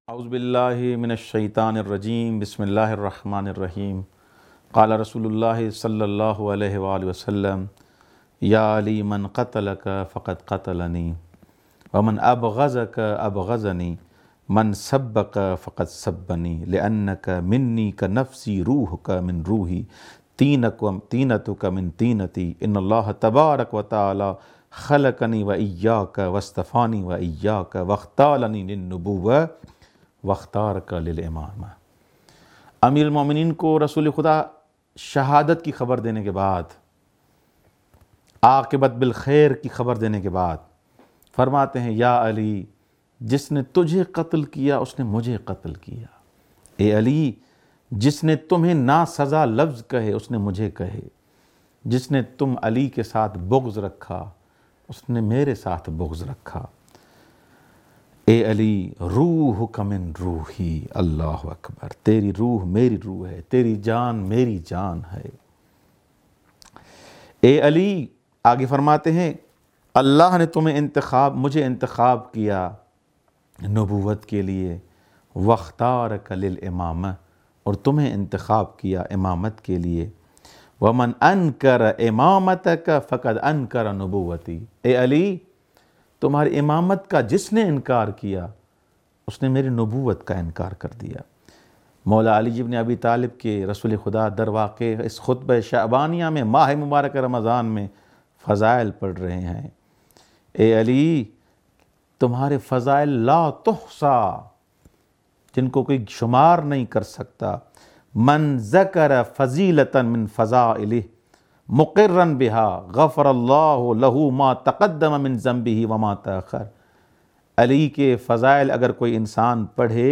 اعوذ باللہ من الشیطان الرجیم بسم اللہ الرحمن الرحیم قال رسول اللہ صلی اللہ علیہ وآلہ وسلم یا علی من قتلک فقد قتلنی ومن ابغضک ابغضنی من سبک فقد سبنی لأنک منی کنفسی روحک من روحی طینتک من طینتی ان اللہ تبارک و تعالی خلقنی و ایاک واصطفانی و ایاک واختارنی للنبوہ واختارک للامامہ۔ امیر المومنین کو رسول خدا شہادت کی خبر دینے کے بعد، عاقبت بالخیر کی خبر دینے کے بعد فرماتے ہیں یا علی، جس نے تجھے قتل کیا اس نے مجھے قتل کیا۔ اے علی، جس نے تمہیں ناسزا لفظ کہے اس نے مجھے کہے۔ جس نے تم علی کے ساتھ بغض رکھا اس نے میرے ساتھ بغض رکھا۔ اے علی، روحک من روحی، اللہ اکبر، تیری روح میری روح ہے، تیری جان میری جان ہے۔ اے علی، آگے فرماتے ہیں اللہ نے تمہیں مجھے انتخاب کیا نبوت کے لیے، واختارک للامامہ، اور تمہیں انتخاب کیا امامت کے لیے۔ ومن انکر امامتک فقد انکر نبوتی۔ اے علی، تمہاری امامت کا جس نے انکار کیا اس نے میری نبوت کا انکار کر دیا۔ مولا علی بن ابی طالب کے رسول خدا در واقع اس خطبہ شعبانیہ میں ماہ مبارک رمضان میں فضائل پڑھ رہے ہیں۔ اے علی، تمہارے فضائل لا تحصا، جن کو کوئی شمار نہیں کر سکتا۔ من ذکر فضیلتا من فضائلہ مقرا بها غفر اللہ لہ ما تقدم من ذنبہ وما تاخر۔ علی کے فضائل اگر کوئی انسان پڑھے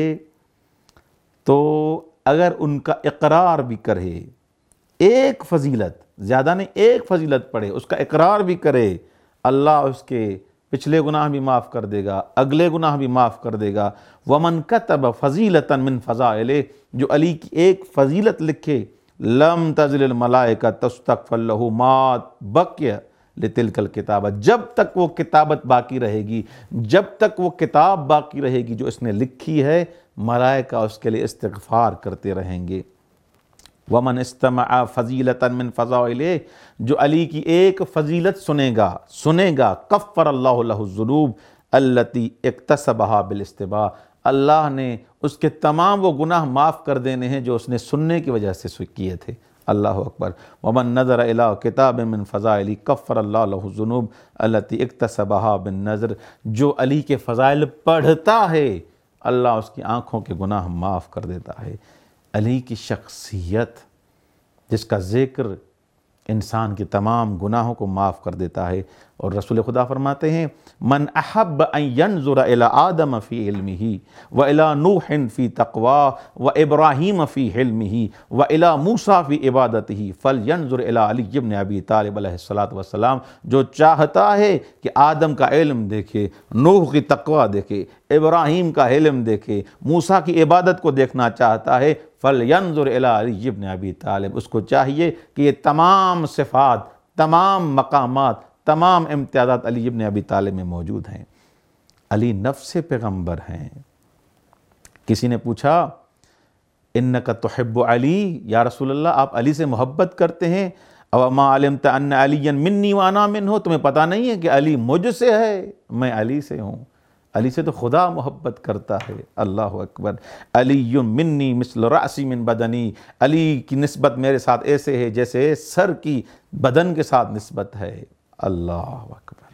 تو اگر ان کا اقرار بھی کرے، ایک فضیلت، زیادہ نہیں، ایک فضیلت پڑھے، اس کا اقرار بھی کرے، اللہ اس کے پچھلے گناہ بھی معاف کر دے گا، اگلے گناہ بھی معاف کر دے گا۔ ومن کتب فضیلتا من فضائلہ، جو علی کی ایک فضیلت لکھے، لم تزل الملائکہ تستغفر لہ ما بقی لتلک الکتابہ، جب تک وہ کتابت باقی رہے گی، جب تک وہ کتاب باقی رہے گی جو اس نے لکھی ہے، ملائکہ اس کے لیے استغفار کرتے رہیں گے۔ ومن استمع فضیلتا من فضائلہ، جو علی کی ایک فضیلت سنے گا کفر اللہ لہ الذنوب التی اکتسبہا بالاستماع، اللہ نے اس کے تمام وہ گناہ معاف کر دینے ہیں جو اس نے سننے کی وجہ سے کیے تھے۔ اللہ اکبر۔ ومن نظر الی کتاب من فضائل کفر اللہ لہ الذنوب التی اکتسبہا بالنظر، جو علی کے فضائل پڑھتا ہے اللہ اس کی آنکھوں کے گناہ معاف کر دیتا ہے۔ علی کی شخصیت جس کا ذکر انسان کے تمام گناہوں کو معاف کر دیتا ہے، اور رسول خدا فرماتے ہیں من احب ان ینظر الی آدم فی علمہ و الی نوح فی تقویٰ و ابراہیم فی حلمہ و الی موسیٰ فی عبادتہ فلینظر الی علی بن ابی طالب علیہ السلام، جو چاہتا ہے کہ آدم کا علم دیکھے، نوح کی تقویٰ دیکھے، ابراہیم کا علم دیکھے، موسیٰ کی عبادت کو دیکھنا چاہتا ہے، فلینظر الی علی بن ابی طالب، اس کو چاہیے کہ یہ تمام صفات، تمام مقامات، تمام امتیازات علی بن ابی طالب میں موجود ہیں۔ علی نفس پیغمبر ہیں۔ کسی نے پوچھا انک تحب علی، یا رسول اللہ آپ علی سے محبت کرتے ہیں؟ او ما علمت ان علی منی وانا منہ، تمہیں پتہ نہیں ہے کہ علی مجھ سے ہے میں علی سے ہوں؟ علی سے تو خدا محبت کرتا ہے۔ اللہ اکبر۔ علی منی مثل رأسی من بدنی، علی کی نسبت میرے ساتھ ایسے ہے جیسے سر کی بدن کے ساتھ نسبت ہے۔ اللہ اکبر۔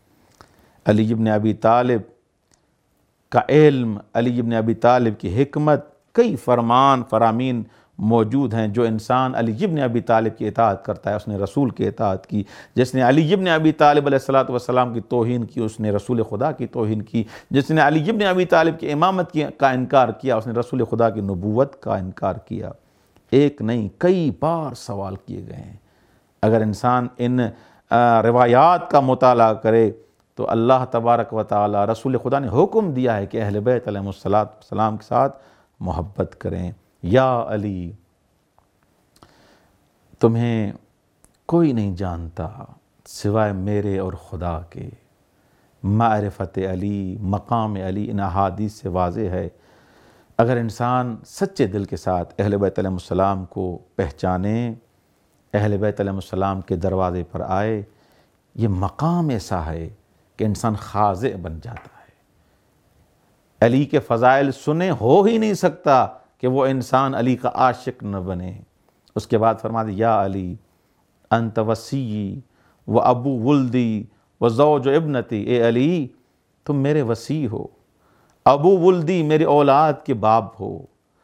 علی بن ابی طالب کا علم، علی بن ابی طالب کی حکمت، کئی فرامین موجود ہیں۔ جو انسان علی بن ابی طالب کی اطاعت کرتا ہے اس نے رسول کی اطاعت کی۔ جس نے علی بن ابی طالب علیہ السلام کی توہین کی اس نے رسول خدا کی توہین کی۔ جس نے علی بن ابی طالب کی امامت کا انکار کیا اس نے رسول خدا کی نبوت کا انکار کیا۔ ایک نہیں، کئی بار سوال کیے گئے ہیں۔ اگر انسان ان روایات کا مطالعہ کرے تو اللہ تبارک و تعالی، رسول خدا نے حکم دیا ہے کہ اہل بیت علیہ السلام کے ساتھ محبت کریں۔ یا علی، تمہیں کوئی نہیں جانتا سوائے میرے اور خدا کے۔ معرفت علی، مقام علی ان احادیث سے واضح ہے۔ اگر انسان سچے دل کے ساتھ اہل بیت علیہ السلام کو پہچانے، اہل بیت علیہ السلام کے دروازے پر آئے، یہ مقام ایسا ہے کہ انسان خاضع بن جاتا ہے۔ علی کے فضائل سنے ہو ہی نہیں سکتا کہ وہ انسان علی کا عاشق نہ بنے۔ اس کے بعد فرما دیا یا علی انت وصی و ابو ولدی و زوج ابنتی، اے علی تم میرے وصی ہو، ابو ولدی میری اولاد کے باپ ہو،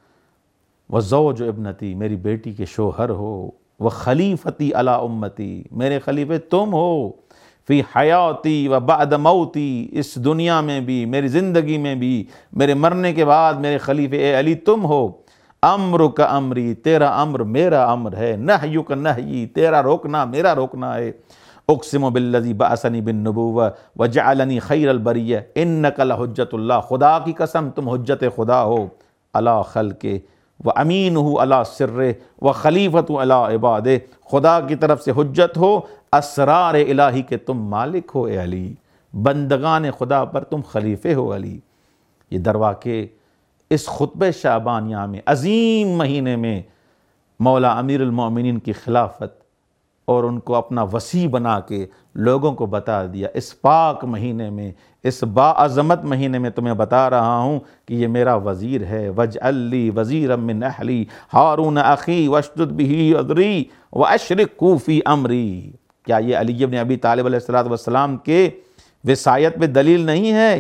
و زوج ابنتی میری بیٹی کے شوہر ہو، و خلیفتی علی امتی میرے خلیفے تم ہو، فی حیاتی و بعد موتی اس دنیا میں بھی، میری زندگی میں بھی، میرے مرنے کے بعد میرے خلیفے اے علی تم ہو، امرک امری تیرا امر میرا امر ہے، نہیک نہی تیرا روکنا میرا روکنا ہے، اقسم بالذی بعثنی بالنبوہ وجعلنی خیر البریہ انک لحجت اللہ، خدا کی قسم تم حجت خدا ہو علی خلقہ و امینہ علی سرہ و خلیفۃ علی عبادہ، خدا کی طرف سے حجت ہو، اسرار الہی کے تم مالک ہو اے علی، بندگان خدا پر تم خلیفے ہو علی۔ یہ در واقع اس خطبہ شعبانیہ میں، عظیم مہینے میں، مولا امیر المومنین کی خلافت اور ان کو اپنا وصی بنا کے لوگوں کو بتا دیا، اس پاک مہینے میں، اس باعظمت مہینے میں تمہیں بتا رہا ہوں کہ یہ میرا وزیر ہے، وَاجْعَلْ لِي وَزِيرًا مِّنْ أَهْلِي هَارُونَ أَخِي وَاشْدُدْ بِهِ أَذْرِي وَأَشْرِكْهُ فِي أَمْرِي۔ کیا یہ علی ابن ابی طالب علیہ السلام کے وصایت پہ دلیل نہیں ہے؟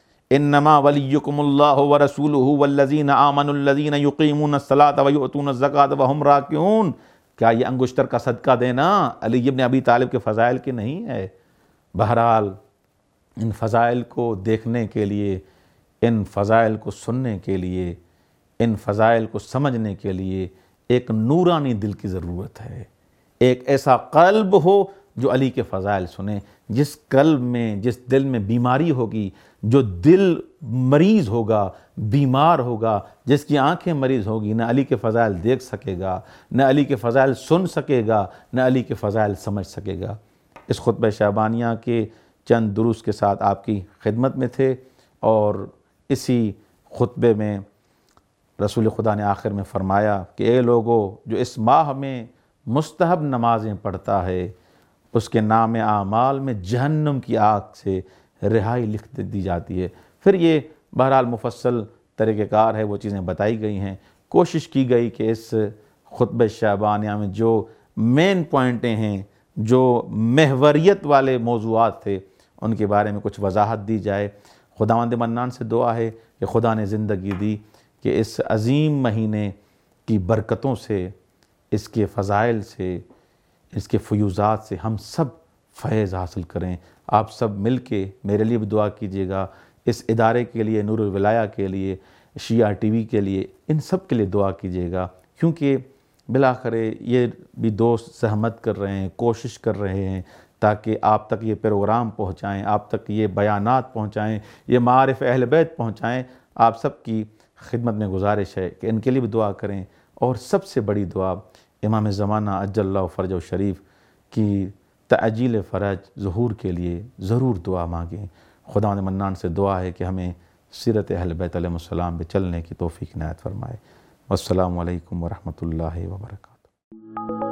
انما ولیکم اللہ ورسولہ والذین آمنوا الذین یقیمون الصلاۃ ویؤتون الزکاۃ وہم راکعون۔ کیا یہ انگشتر کا صدقہ دینا علی ابن ابی طالب کے فضائل کی نہیں ہے؟ بہرحال ان فضائل کو دیکھنے کے لیے، ان فضائل کو سننے کے لیے، ان فضائل کو سمجھنے کے لیے ایک نورانی دل کی ضرورت ہے، ایک ایسا قلب ہو جو علی کے فضائل سنے۔ جس قلب میں، جس دل میں بیماری ہوگی، جو دل مریض ہوگا، بیمار ہوگا، جس کی آنکھیں مریض ہوگی، نہ علی کے فضائل دیکھ سکے گا، نہ علی کے فضائل سن سکے گا، نہ علی کے فضائل سمجھ سکے گا۔ اس خطبہ شعبانیہ کے چند دروس کے ساتھ آپ کی خدمت میں تھے، اور اسی خطبے میں رسول خدا نے آخر میں فرمایا کہ اے لوگو، جو اس ماہ میں مستحب نمازیں پڑھتا ہے، اس کے نام اعمال میں جہنم کی آگ سے رہائی لکھ دی جاتی ہے۔ پھر یہ بہرحال مفصل طریقہ کار ہے، وہ چیزیں بتائی گئی ہیں۔ کوشش کی گئی کہ اس خطبہ شعبانیہ میں جو مین پوائنٹیں ہیں، جو محوریت والے موضوعات تھے، ان کے بارے میں کچھ وضاحت دی جائے۔ خداوند منان سے دعا ہے کہ خدا نے زندگی دی کہ اس عظیم مہینے کی برکتوں سے، اس کے فضائل سے، اس کے فیوزات سے ہم سب فیض حاصل کریں۔ آپ سب مل کے میرے لیے بھی دعا کیجیے گا، اس ادارے کے لیے، نور الولایہ کے لیے، شیعہ ٹی وی کے لیے، ان سب کے لیے دعا کیجیے گا، کیونکہ بالآخر یہ بھی دوست زحمت کر رہے ہیں، کوشش کر رہے ہیں تاکہ آپ تک یہ پروگرام پہنچائیں، آپ تک یہ بیانات پہنچائیں، یہ معارف اہل بیت پہنچائیں۔ آپ سب کی خدمت میں گزارش ہے کہ ان کے لیے بھی دعا کریں، اور سب سے بڑی دعا امام زمانہ عجل اللہ فرجہ شریف کی تعجیل فرج ظہور کے لیے ضرور دعا مانگیں۔ خداوند منان سے دعا ہے کہ ہمیں سیرت اہل بیت علیہ السلام پہ چلنے کی توفیق عنایت فرمائے۔ والسلام علیکم ورحمۃ اللہ وبرکاتہ۔